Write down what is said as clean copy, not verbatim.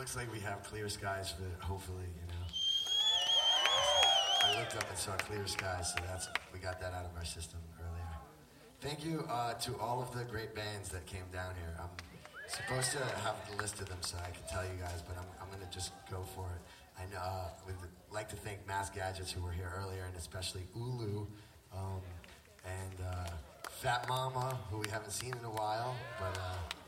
looks like we have clear skies for hopefully, I looked up and saw clear skies, so we got that out of our system earlier. Thank you to all of the great bands that came down here. I'm supposed to have the list of them so I can tell you guys, but I'm going to just go for it. I would like to thank Mass Gadgets, who were here earlier, and especially Ulu, and Fat Mama, who we haven't seen in a while, but